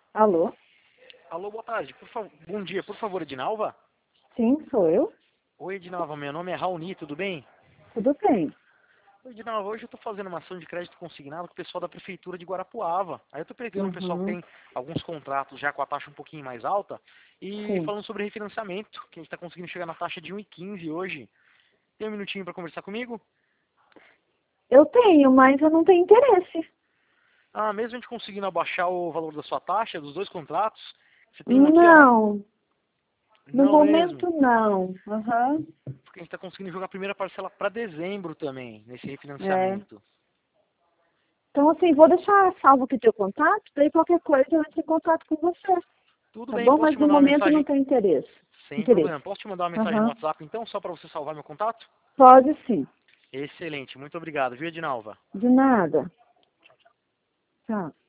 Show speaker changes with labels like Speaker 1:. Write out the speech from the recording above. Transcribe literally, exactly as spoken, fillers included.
Speaker 1: Alô?
Speaker 2: Alô, boa tarde. Por fa... Bom dia, por favor, Edinalva?
Speaker 1: Sim, sou eu.
Speaker 2: Oi, Edinalva, meu nome é Raoni, tudo bem?
Speaker 1: Tudo bem.
Speaker 2: Oi, Edinalva, hoje eu estou fazendo uma ação de crédito consignado com o pessoal da Prefeitura de Guarapuava. Aí eu estou pegando um pessoal que
Speaker 1: Uhum,
Speaker 2: tem alguns contratos já com a taxa um pouquinho mais alta e
Speaker 1: sim.
Speaker 2: falando sobre refinanciamento, que a gente está conseguindo chegar na taxa de um e quinze hoje. Tem um minutinho para conversar comigo?
Speaker 1: Eu tenho, mas eu não tenho interesse.
Speaker 2: Ah, mesmo a gente conseguindo abaixar o valor da sua taxa, dos dois contratos, você tem um aqui, ó, na...
Speaker 1: Não, no
Speaker 2: Não mesmo,
Speaker 1: momento não. Aham.
Speaker 2: porque a gente está conseguindo jogar a primeira parcela para dezembro também, nesse
Speaker 1: É.
Speaker 2: refinanciamento.
Speaker 1: Então, assim, vou deixar salvo aqui teu contato, daí qualquer coisa eu entro em contato com você.
Speaker 2: Tudo
Speaker 1: Tá
Speaker 2: bem,
Speaker 1: bom?
Speaker 2: posso
Speaker 1: Mas
Speaker 2: te
Speaker 1: no
Speaker 2: mandar uma
Speaker 1: momento não
Speaker 2: mensagem?
Speaker 1: tem interesse.
Speaker 2: Sem
Speaker 1: Interesse.
Speaker 2: problema. Posso te mandar uma mensagem no
Speaker 1: Aham.
Speaker 2: WhatsApp então, só para você salvar meu contato?
Speaker 1: Pode sim.
Speaker 2: Excelente, muito obrigado, viu, Edinalva?
Speaker 1: De nada. Tchau.